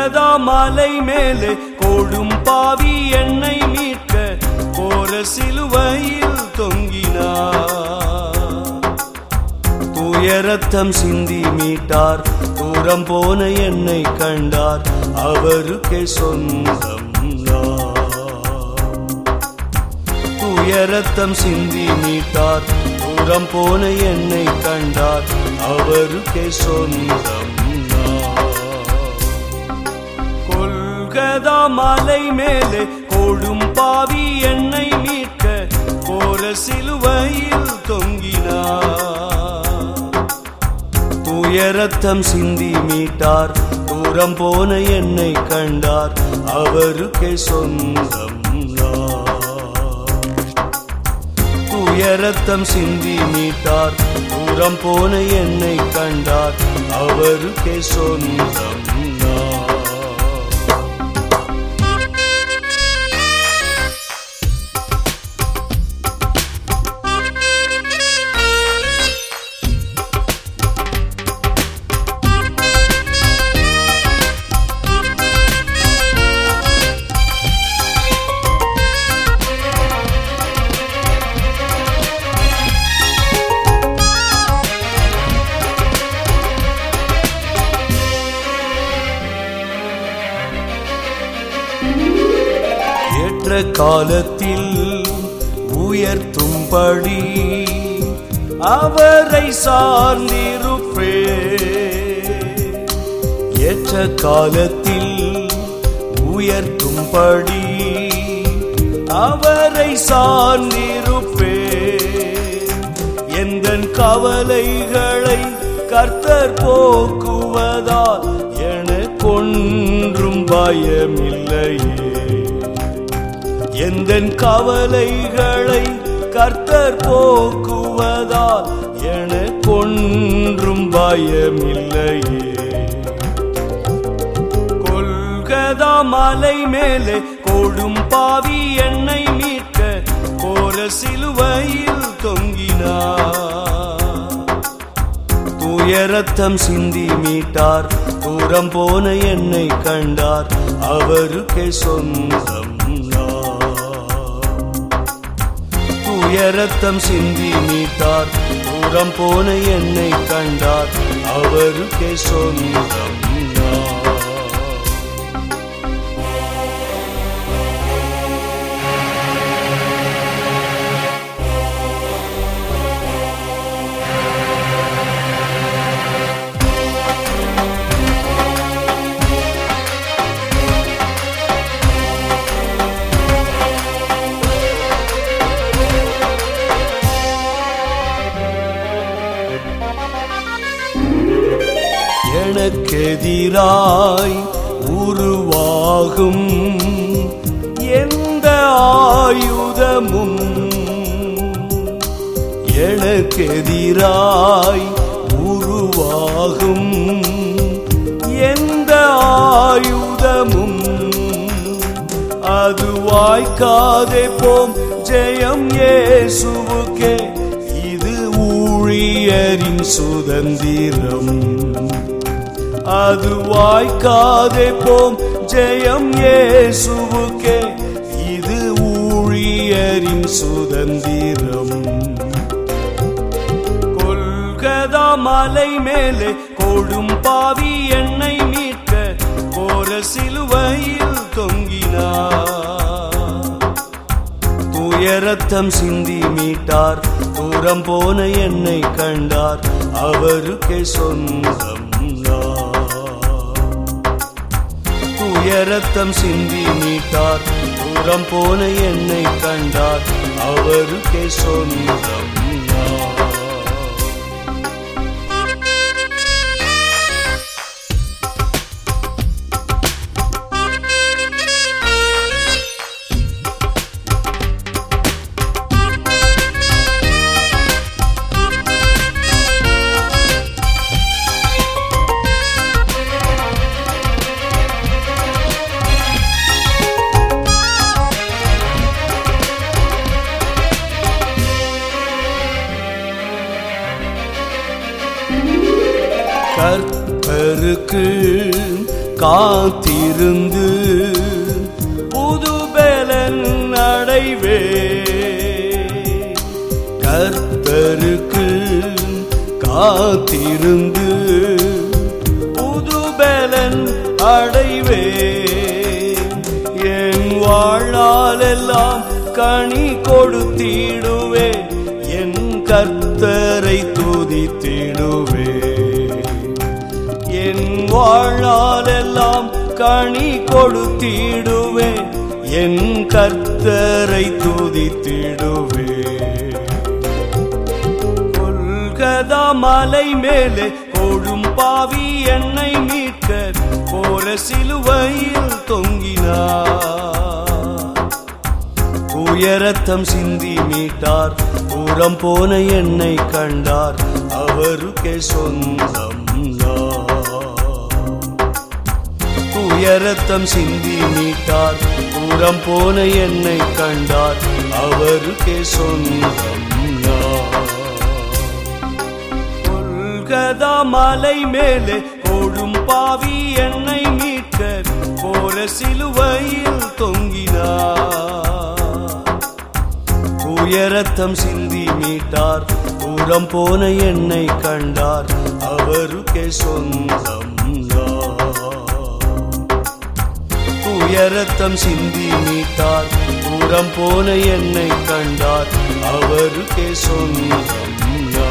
கொல்கதா மலை மேலே கோடும் பாவி என்னை மீட்க கோர சிலுவையில் தொங்கினார். தூய ரத்தம் சிந்தி மீட்டார், தூரம் போன என்னை கண்டார், அவருக்கே சொந்தம் நான். தூய ரத்தம் சிந்தி மீட்டார், தூரம் போன என்னை கண்டார், அவருக்கே சொந்தம் நான். கொல்கதா மலை மேலே கோடும் பாவி என்னை மீட்க கோர சிலுவையில் தொங்கினார். தூய ரத்தம் சிந்தி மீட்டார், தூரம் போன என்னை கண்டார், அவருக்கே சொந்தம் நான். தூய ரத்தம் சிந்தி மீட்டார், தூரம் போன என்னை கண்டார், அவருக்கே சொந்தம் நான். ஏற்ற காலத்தில் உயர்த்தும்படி அவரை சார்ந்திருப்பே. ஏற்ற காலத்தில் உயர்த்தும்படி அவரை சார்ந்திருப்பே. எந்தன் கவலைகளை கர்த்தர் போக்குவதால் எனக்கொன்றும் பயமில்லையே. எந்தன் கவலைகளை கர்த்தர் போக்குவதால் எனக்கொன்றும் பயமில்லையே. கொல்கதா மலை மேலே கோடும் பாவி என்னை மீட்க கோர சிலுவையில் தொங்கினார். தூய ரத்தம் சிந்தி மீட்டார், தூரம் போன என்னை கண்டார், அவருக்கே சொந்தம் நான். தூய ரத்தம் சிந்தி மீட்டார், தூரம் போன என்னை கண்டார், அவருக்கே சொந்தம் நான். எனக்கெதிராய் உருவாகும் எந்த ஆயுதமும், எனக்கெதிராய் உருவாகும் எந்த ஆயுதமும் அது வாய்க்காதே போம். ஜெயம் இயேசுவுக்கே, இது ஊழியரின் சுதந்திரம். அது வாய்க்காதே போம். ஜெயம் இயேசுவுக்கே, இது ஊழியரின் சுதந்திரம். கொல்கதா மலை மேலே கோடும் பாவி என்னை மீட்க கோர சிலுவையில் தொங்கினார். தூய ரத்தம் சிந்தி மீட்டார், தூரம் போன என்னை கண்டார், அவருக்கே சொந்தம் நான். தூய ரத்தம் சிந்தி மீட்டார், தூரம் போன என்னை கண்டார், அவருக்கே சொந்தம் நான். கர்த்தருக்கு காத்திருந்து புது பலன் அடைவே. கர்த்தருக்கு காத்திருந்து புது பலன் அடைவே. என் வாழ்நாளெல்லாம் கனி கொடுத்திடுவே, என் கர்த்தரை துதித்திடுவே. என் வாழ்நாளெல்லாம் கனி கொடுத்திடுவே, என் கர்த்தரை துதித்திடுவே. கொல்கதா மலை மேலே ஓடும் பாவி என்னை மீட்க போல சிலுவையில் தொங்கினார். உயரத்தம் சிந்தி மீட்டார், தூரம் போன என்னை கண்டார், அவருக்கே சொந்தம். உயரத்தம் சிந்தி மீட்டார், தூரம் போன என்னை கண்டார், அவருக்கே சொந்தம். கொல்கதா மலை மேலே ஓடும் பாவி என்னை மீட்க போல சிலுவையில் தொங்கினார். உயரத்தம் சிந்தி மீட்டார், தூரம் போன என்னை கண்டார், அவருக்கே சொந்தம். உயரத்தம் சிந்தி மீட்டார், தூரம் போன என்னை கண்டார், அவருக்கே சொந்தம்.